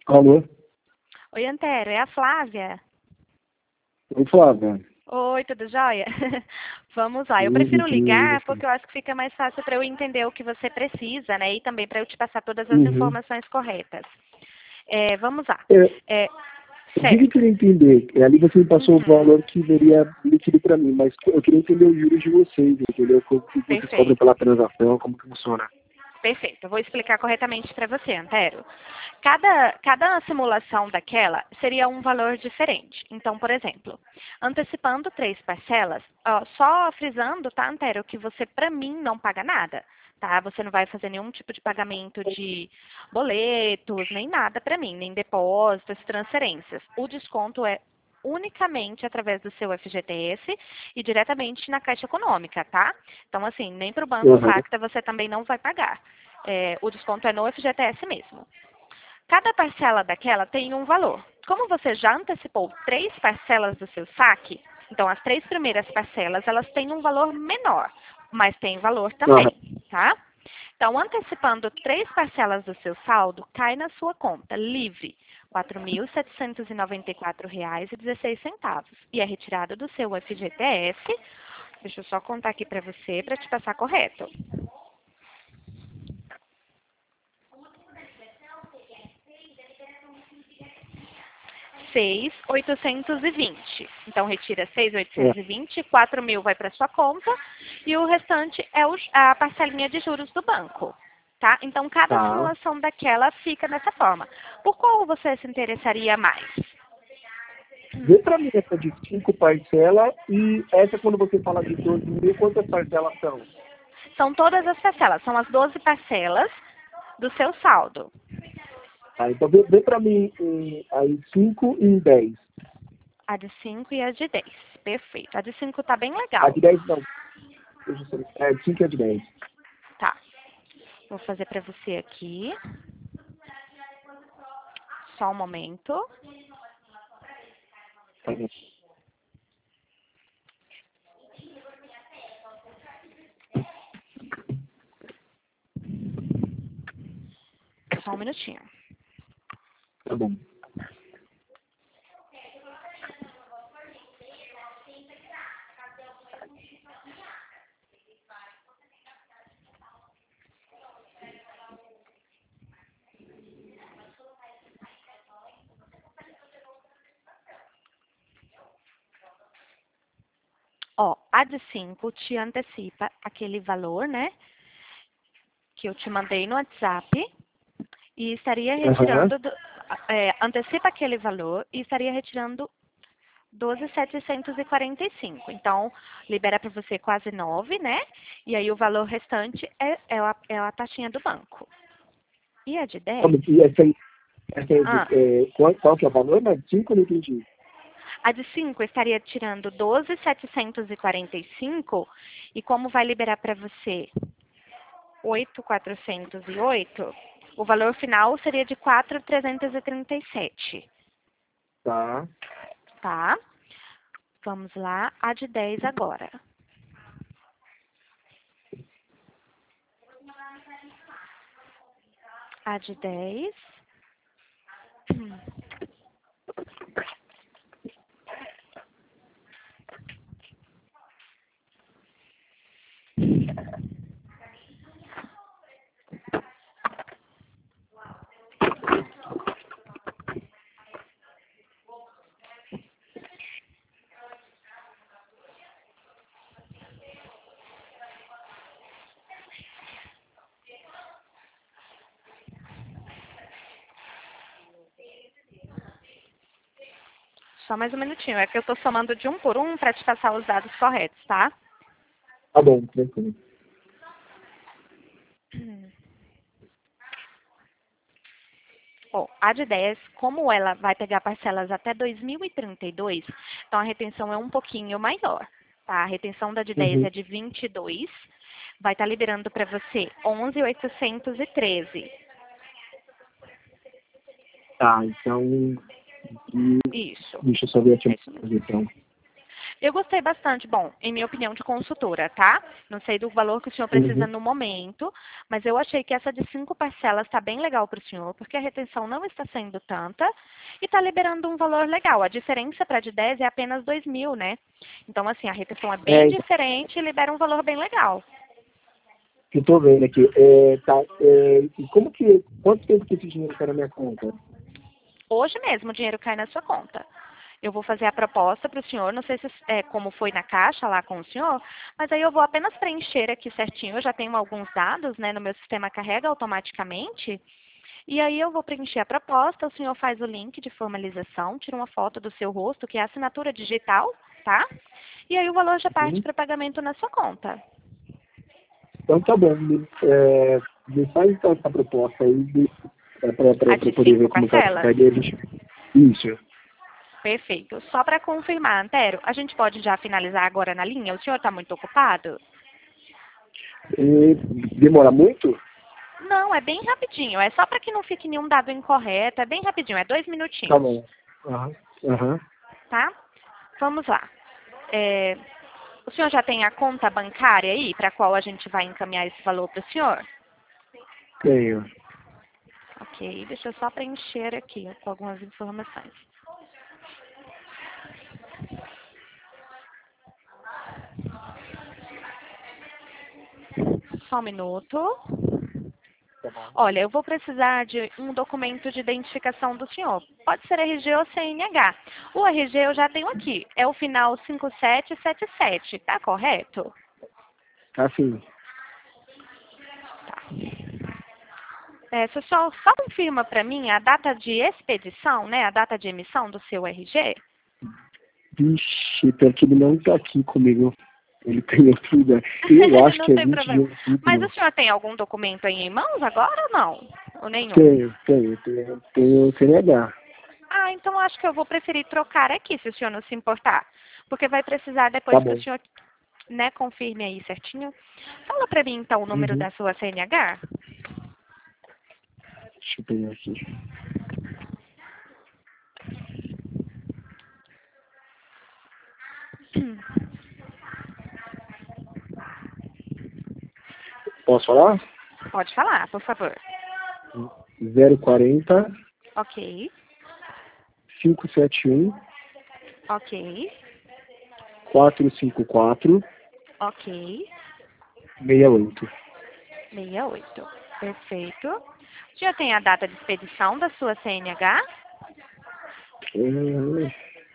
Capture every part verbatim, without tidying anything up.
Alô? Oi, Antero, é a Flávia. Oi, Flávia. Oi, tudo jóia? Vamos lá, eu Tudo, prefiro ligar tudo. porque eu acho que fica mais fácil para eu entender o que você precisa, né? E também para eu te passar todas as Uhum. informações corretas. É, vamos lá. É, É, o que eu certo. queria entender? É, ali você me passou o Uhum, valor que viria líquido para mim, mas eu queria entender os juros de vocês, entendeu? O que vocês cobram perfeito. pela transação, como que funciona. Perfeito, eu vou explicar corretamente para você, Antero. Cada, cada simulação daquela seria um valor diferente. Então, por exemplo, antecipando três parcelas, ó, só frisando, tá, Antero, que você, para mim, não paga nada, tá? Você não vai fazer nenhum tipo de pagamento de boletos, nem nada para mim, nem depósitos, transferências. O desconto é unicamente através do seu F G T S e diretamente na Caixa Econômica, tá? Então, assim, nem para o Banco Uhum. Facta você também não vai pagar. É, o desconto é no F G T S mesmo. Cada parcela daquela tem um valor. Como você já antecipou três parcelas do seu saque, então as três primeiras parcelas elas têm um valor menor, mas tem valor Uhum. também, tá? Então, antecipando três parcelas do seu saldo, cai na sua conta livre quatro mil setecentos e noventa e quatro reais e dezesseis centavos e é retirado do seu F G T S. Deixa eu só contar aqui para você para te passar correto. seis mil oitocentos e vinte. Então, retira seis mil É, oitocentos e vinte, quatro mil vai para sua conta e o restante é o- a parcelinha de juros do banco. Tá? Então, cada tá. simulação daquela fica dessa forma. Por qual você se interessaria mais? Vê para mim essa de cinco parcelas e essa quando você fala de doze mil, quantas parcelas são? São todas as parcelas, são as doze parcelas do seu saldo. Tá, então vê, vê para mim em, aí cinco e em dez. A de cinco e a de dez. Perfeito. A de cinco tá bem A legal. de dez não. Deixa eu ser- É, de cinco e a de dez. Tá. Vou fazer para você aqui. Só um momento. Tá bom. Só um minutinho. Tá bom. Ó, a de cinco te antecipa aquele valor, né? Que eu te mandei no WhatsApp e estaria Aham. retirando, do- é, antecipa aquele valor e estaria retirando doze mil setecentos e quarenta e cinco. Então, libera para você quase nove, né? E aí o valor restante é, é, a, é a taxinha do banco. E a de Tá dez? bom. E essa aí, essa aí de, Ah, é, qual, qual que é o valor? Não, cinco eu não entendi. a de cinco estaria tirando doze mil setecentos e quarenta e cinco e como vai liberar para você oito mil quatrocentos e oito, o valor final seria de quatro mil trezentos e trinta e sete, Tá. tá? Vamos lá, a de dez agora. A de dez. Só mais um minutinho, é que eu tô somando de um por um para te passar os dados corretos, tá? Tá bom, tranquilo. Bom, a de dez, como ela vai pegar parcelas até dois mil e trinta e dois, então a retenção é um pouquinho maior, tá? A retenção da de dez Uhum. é de vinte e dois, vai estar liberando para você onze mil oitocentos e treze. Tá, então. E, Isso. deixa eu só ver aqui É uma isso mesmo. coisa, então. Eu gostei bastante, bom, em minha opinião de consultora, tá? Não sei do valor que o senhor precisa Uhum. no momento, mas eu achei que essa de cinco parcelas está bem legal para o senhor, porque a retenção não está sendo tanta e está liberando um valor legal. A diferença para a de dez é apenas dois mil, né? Então, assim, a retenção é bem É, diferente e libera um valor bem legal. eu tô vendo aqui. É, tá, é, e como que, quanto tempo que esse dinheiro cai na minha conta? Hoje mesmo o dinheiro cai na sua conta. Eu vou fazer a proposta para o senhor, não sei se é como foi na caixa lá com o senhor, mas aí eu vou apenas preencher aqui certinho, eu já tenho alguns dados, né, no meu sistema carrega automaticamente, e aí eu vou preencher a proposta, o senhor faz o link de formalização, tira uma foto do seu rosto, que é a assinatura digital, tá? E aí o valor já parte Uhum. para pagamento na sua conta. Então tá bom. Me, é, me faz então essa proposta aí para A eu de poder ver cinco como vai parcelas? ficar. Daí a gente... Isso. Perfeito. Só para confirmar, Antero, a gente pode já finalizar agora na linha? O senhor está muito ocupado? E demora muito? Não, é bem rapidinho. É só para que não fique nenhum dado incorreto. É bem rapidinho, é dois Tá minutinhos, bom. Aham. Aham. tá? Vamos lá. É, o senhor já tem a conta bancária aí para a qual a gente vai encaminhar esse valor para o senhor? Tenho. Ok, deixa eu só preencher aqui com algumas informações. Só um minuto. Tá bom. Olha, eu vou precisar de um documento de identificação do senhor. Pode ser R G ou C N H. O R G eu já tenho aqui. É o final cinco sete sete sete. Tá correto? Assim, É, você só, só confirma para mim a data de expedição, né? A data de emissão do seu R G? vixe, pior que ele não tá aqui comigo. Ele tá em outro lugar. Eu acho Não que é tem vinte de problema. Mas o outubro. senhor tem algum documento aí em mãos agora ou não? Ou nenhum? Tenho, tenho, tenho, tenho C N H. Ah, então acho que eu vou preferir trocar aqui, se o senhor não se importar. Porque vai precisar Tá depois que o bom. senhor, né, confirme aí certinho. Fala para mim, então, o número Uhum. da sua C N H. Deixa eu pegar aqui. Posso falar? Pode falar, por favor. zero quarenta, Ok, cinco sete um, ok, quatro cinco quatro, ok. seis oito. sessenta e oito. Perfeito. Já tem a data de expedição da sua C N H? Hum,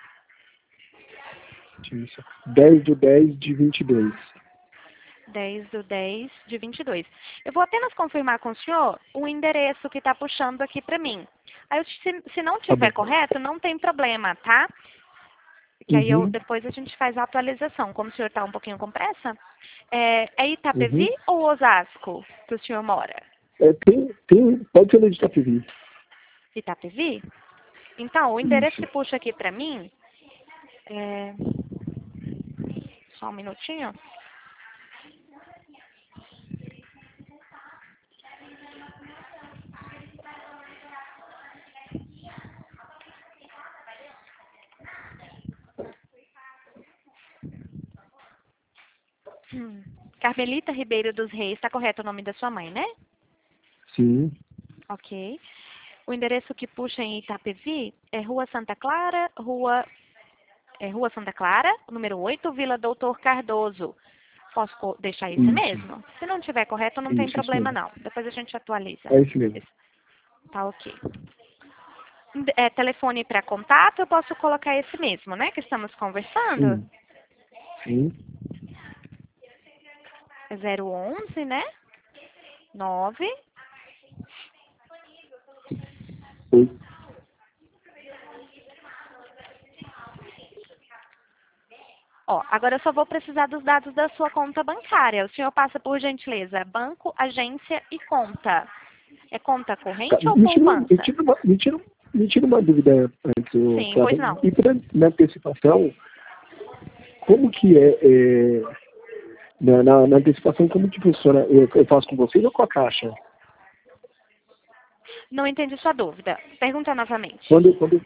isso. dez de dez de vinte e dois. dez do dez de vinte e dois. Eu vou apenas confirmar com o senhor o endereço que está puxando aqui para mim. Aí, eu- se, se não Tá bom. tiver correto, não tem problema, tá? Que aí eu, Uhum, depois a gente faz a atualização. Como o senhor está um pouquinho com pressa, é, é uhum. Itapevi ou Osasco que o senhor mora? É, tem, tem, pode ser no de Itapevi. Itapevi? Então, o endereço Isso. que puxa aqui para mim é... Só um minutinho. Hum. Carmelita Ribeiro dos Reis, está correto o nome da sua mãe, né? Sim. Ok. O endereço que puxa em Itapevi é Rua Santa Clara, Rua, é Rua Santa Clara, número oito, Vila Doutor Cardoso. Posso co- deixar esse Isso. mesmo? Se não tiver correto, não tem Isso, isso problema mesmo. não. Depois a gente atualiza. É isso mesmo. Tá ok. É, telefone para contato, eu posso colocar esse mesmo, né? Que estamos conversando. Sim. Sim. É zero onze, né? nove. Oi. Ó, agora eu só vou precisar dos dados da sua conta bancária. O senhor passa, por gentileza, banco, agência e conta. É conta Tá. corrente ou Me tira, me, poupança? tira uma, me, tira, me tira uma dúvida antes, ô, Sim, pois Flávia. não. E pra, na antecipação, como que é, é na, na, na antecipação, como que funciona? Eu, eu faço com vocês ou com a Caixa? Não entendi sua dúvida. Pergunta novamente. Quando, quando,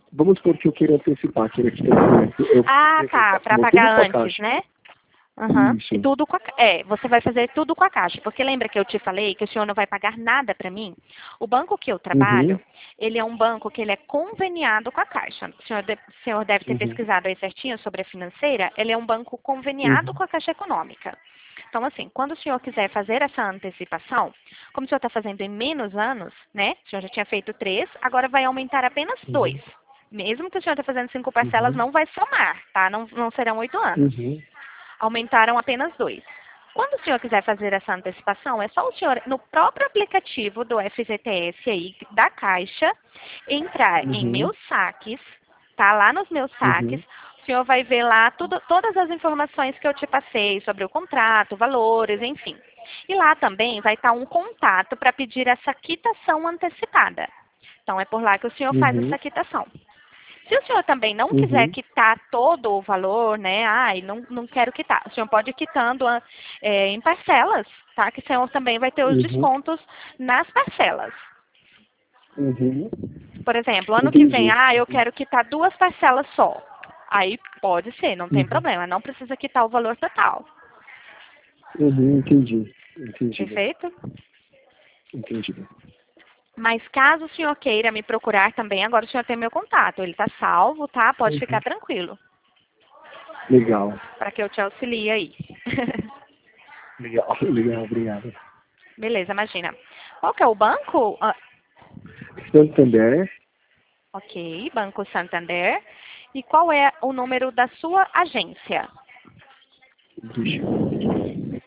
vamos supor que eu queira antecipar, queira que eu, eu, Ah, eu tá, faço para tudo pagar com a antes, Caixa. né? Aham. Isso. E tudo com a, é, você vai fazer tudo com a Caixa, porque lembra que eu te falei que o senhor não vai pagar nada para mim? O banco que eu trabalho, Uhum. ele é um banco que ele é conveniado com a Caixa. O senhor, de, o senhor deve ter Uhum. pesquisado aí certinho sobre a financeira, ele é um banco conveniado Uhum. com a Caixa Econômica. Então, assim, quando o senhor quiser fazer essa antecipação, como o senhor está fazendo em menos anos, né? O senhor já tinha feito três, agora vai aumentar apenas dois. Mesmo que o senhor está fazendo cinco parcelas, Uhum. não vai somar, tá? Não, não serão oito anos. Uhum. Aumentaram apenas dois. Quando o senhor quiser fazer essa antecipação, é só o senhor, no próprio aplicativo do F G T S aí, da Caixa, entrar em Uhum. meus saques, tá? Lá nos meus saques, Uhum. o senhor vai ver lá tudo, todas as informações que eu te passei sobre o contrato, valores, enfim. E lá também vai estar um contato para pedir essa quitação antecipada. Então, é por lá que o senhor faz Uhum. essa quitação. Se o senhor também não quiser Uhum. quitar todo o valor, né? Ai, não, não quero quitar. O senhor pode ir quitando ah, é, em parcelas, tá? Que o senhor também vai ter os Uhum. descontos nas parcelas. Uhum. Por exemplo, ano que vem, Entendi. ah, eu quero quitar duas parcelas só. Aí pode ser, não tem Uhum. problema. Não precisa quitar o valor total. Uhum. Entendi. Entendido. Perfeito? Entendido. Mas caso o senhor queira me procurar também, agora o senhor tem meu contato. Ele está salvo, tá? Pode Uhum. ficar tranquilo. Legal. Para que eu te auxilie aí. Legal. Legal. Obrigado. Beleza, imagina. Qual que é o banco? Ah, Santander. ok, Banco Santander. E qual é o número da sua agência? Deixa eu ver aqui.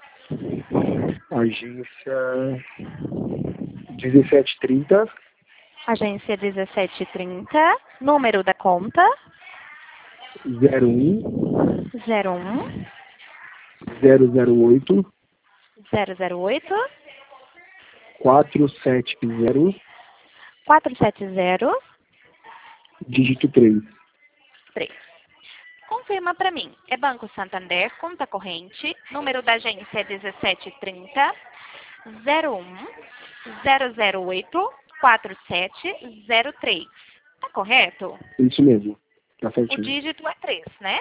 Agência dezessete trinta, Agência dezessete trinta. Número da conta? zero um, zero um zero zero oito, zero zero oito quatro sete zero, quatro sete zero dígito três. três. Confirma para mim. É Banco Santander, conta corrente. Número da agência é dezessete trinta, zero um zero zero oito quatro sete zero três. Tá correto? Isso mesmo. Tá O certinho. dígito é três, né?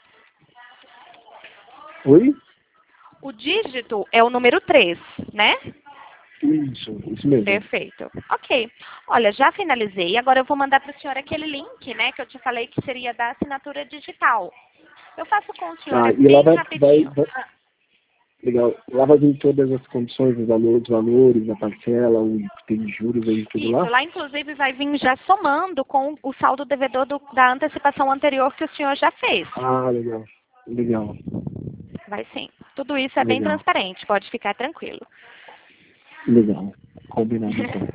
Oi? O dígito é o número três, né? Isso, isso mesmo. Perfeito. Ok. Olha, já finalizei. Agora eu vou mandar para o senhor aquele link, né? Que eu te falei que seria da assinatura digital. Eu faço com o senhor, Tá, é e lá bem vai, vai, rapidinho. vai- Ah, legal. Lá vai vir todas as condições, os valores, os valores, a parcela, o que tem de juros aí, tudo isso, lá? lá inclusive vai vir já somando com o saldo devedor do- da antecipação anterior que o senhor já fez. Ah, legal. Legal. Vai sim. Tudo isso é bem Legal. transparente, pode ficar tranquilo. Legal. Combinado então.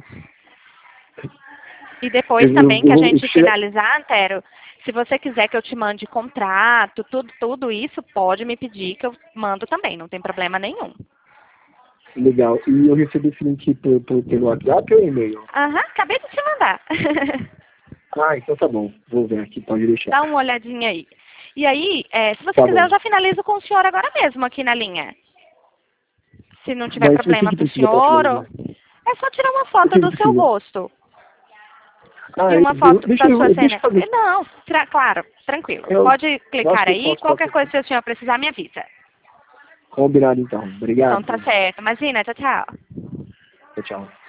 E depois Eu, eu, também que a eu, eu gente queria- finalizar, Antero, se você quiser que eu te mande contrato, tudo, tudo isso, pode me pedir que eu mando também, não tem problema nenhum. Legal. E eu recebi esse link por, por, pelo WhatsApp ou e-mail? Aham, acabei de te mandar. Ah, então tá bom. Vou ver aqui, pode deixar. Dá uma olhadinha aí. E aí, é, se você Tá quiser, bom. eu já finalizo com o senhor agora mesmo aqui na linha. Se não tiver Mas o que problema que para o precisa para senhor, ou... finalizar? é só tirar uma O foto que que do seu precisa? rosto. Ah, E uma eu, foto deixa da sua eu, deixa cena. eu fazer. Não, tra- claro, tranquilo. Eu, Pode eu acho clicar que eu aí, posso qualquer fazer. coisa, se o senhor precisar, me avisa. Combinado então. Então Obrigado. tá certo. Imagina, tchau, tchau. Tchau, tchau.